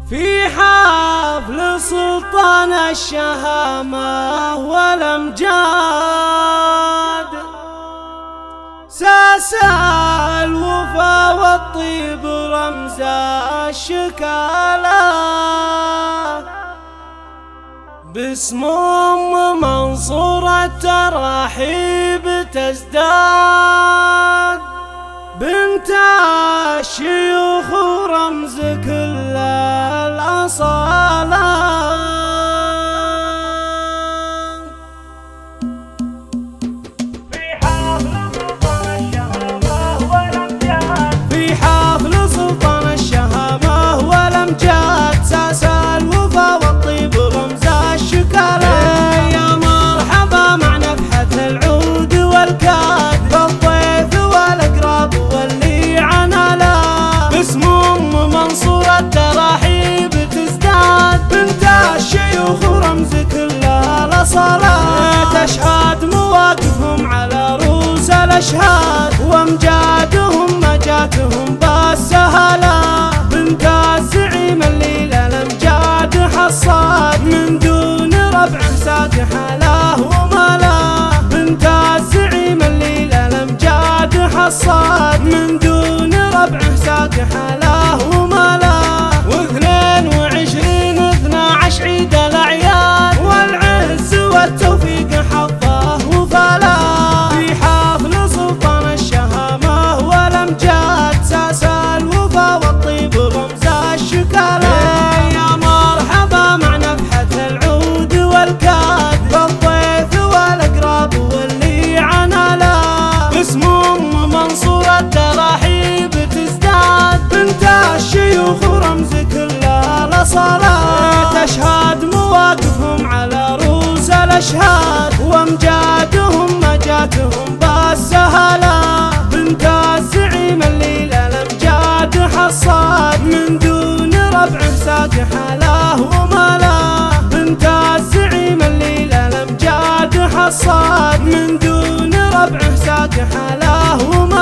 في حفل سلطان الشهامة والأمجاد، ساس الوفا والطيب رمز الشكالة، باسم أم منصور التراحيب تزداد، بنت الشيوخ ورمز كل الأصالة. في حفل سلطان الشهامة والأمجاد، ساس الوفا والطيب رمز الشكالة، يا مرحبا مع نفحة العود والكاد، بالضيف والأقراب واللي عنالا، باسم أم منصور التراحيب تزداد، بنت الشيوخ ورمز كل الأصالة، تشهد مواقفهم على رؤوس الأشهاد، وأمجادهم مجاتهم بالسهالة، بنت الزعيم الليل الأمجاد حصاد، من دون ربع ساد حاله وماله، بنت الزعيم الليل الأمجاد حصاد، من دون ربع ساد حاله وماله، و22 12 عيد الأعياد، والعز والتوفيق حظه وفاله، في حفل سلطان الشهامة والأمجاد، ساس الوفا والطيب رمز الشكالة، يا مرحبا مع نفحة العود والكاد، بالضيف والأقراب واللي عنالا، باسم أم منصور التراحيب تزداد، بنت الشيوخ ورمز كل الأصالة، تشهد مواقفهم على رؤوس الأشهاد، وأمجادهم مجاتهم بالسهالة، بنت الزعيم الليل الأمجاد حصاد، من دون ربع ساد حاله وماله، بنت الزعيم الليل الأمجاد حصاد، من دون ربع ساد حاله وماله.